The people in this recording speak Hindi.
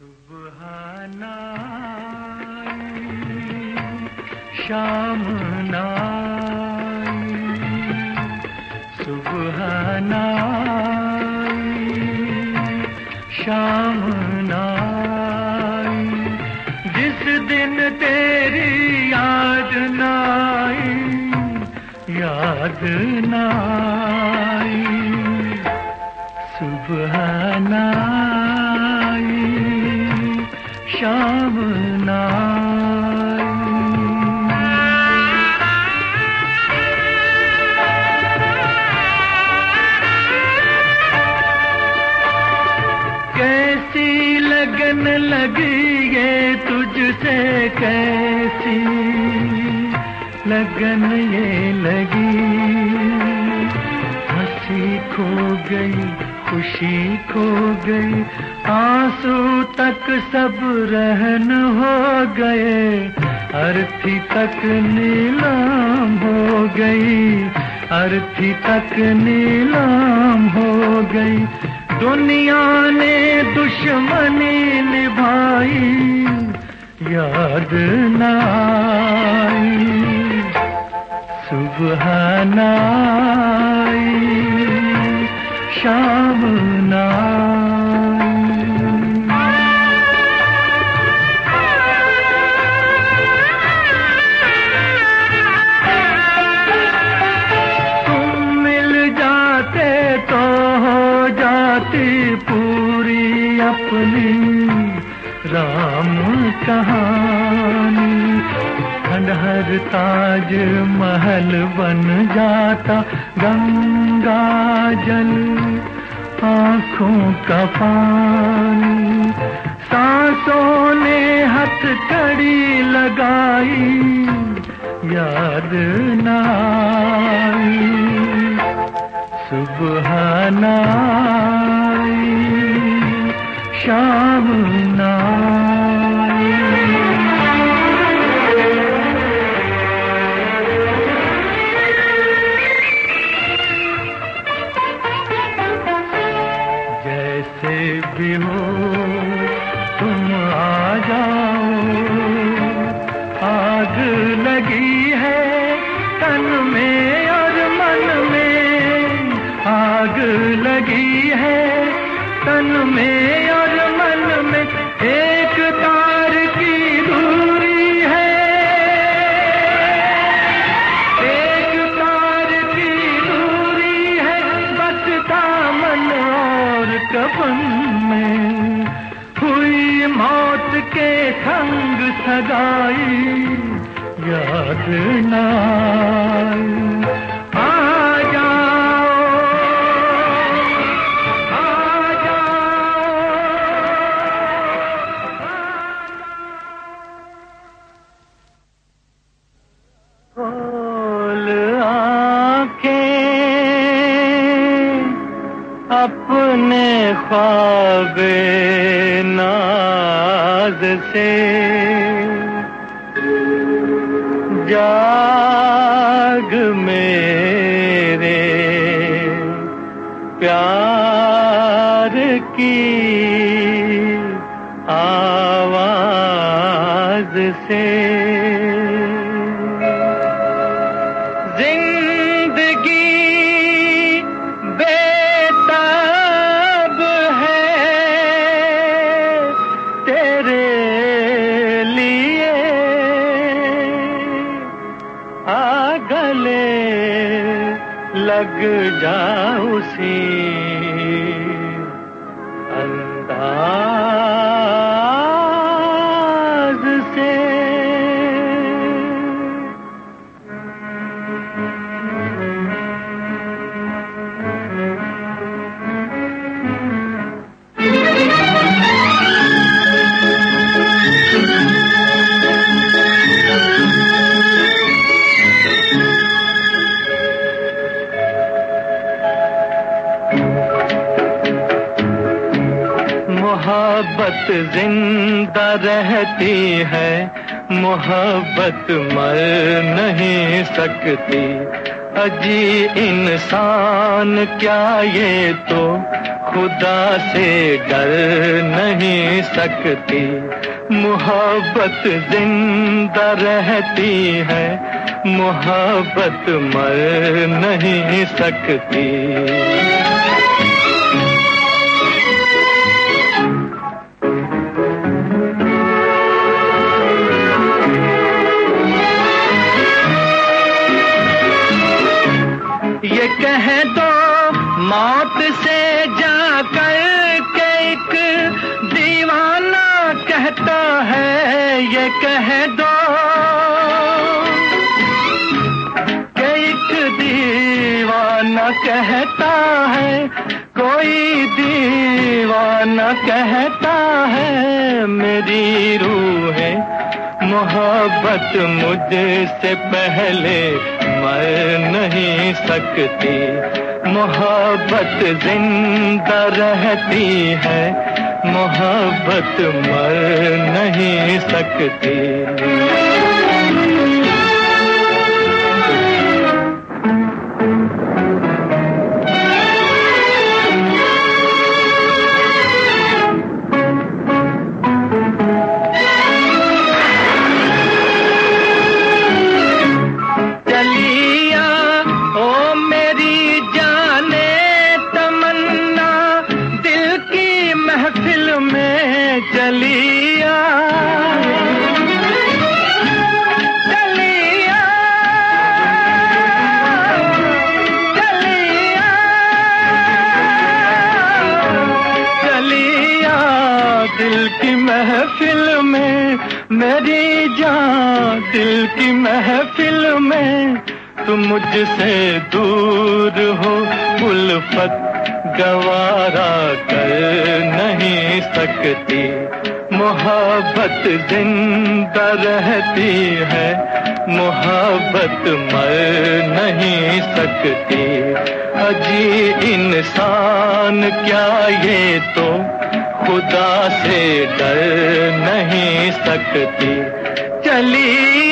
सुबहाना शाम नाई, सुबहाना शाम नाई, जिस दिन तेरी याद नाई, याद नाई, सुबहाना शाम नाई। कैसी लगन लगी ये तुझसे, कैसी लगन ये लगी, हंसी खो गई खुशी खो गई, आंसू तक सब रहन हो गए, अर्थी तक नीलाम हो गई, अर्थी तक नीलाम हो गई। दुनिया ने दुश्मनी निभाई, याद ना आई, सुबहाना शाम नाई। तुम मिल जाते तो हो जाती पूरी अपनी राम कहानी, खंडहर ताज महल बन जाता, गंगा जल आँखों का पानी, सांसों ने हथकड़ी लगाई, याद ना आई, सुबहाना शाम नाई। जैसे भी हो तुम आ जाओ, आग लगी है तन में और मन में, आग लगी है तन में और मन में, एक तार की दूरी है, एक तार की दूरी है, बस दामन और कफन में, हुई मौत के संग सगाई, याद ना आई। अपने ख्वाबे नाज से जाग मेरे प्यार की आवाज से, लग जाओ उसी अंदाज से। मोहब्बत जिंदा रहती है, मोहब्बत मर नहीं सकती, अजी इंसान क्या ये तो खुदा से डर नहीं सकती। मोहब्बत जिंदा रहती है, मोहब्बत मर नहीं सकती। ये कह दो मौत से जाकर के एक दीवाना कहता है, ये कह दो कि एक दीवाना कहता है, कोई दीवाना कहता है मेरी रूह है मोहब्बत मुझसे पहले मर नहीं सकती। मोहब्बत जिंदा रहती है, मोहब्बत मर नहीं सकती। चलिया चलिया चलिया चलिया दिल की महफिल में मेरी जान, दिल की महफिल में तुम मुझसे दूर हो, उल्फत गवारा कर नहीं सकती। मोहब्बत जिंदा रहती है, मोहब्बत मर नहीं सकती। अजी इंसान क्या ये तो खुदा से डर नहीं सकती। चली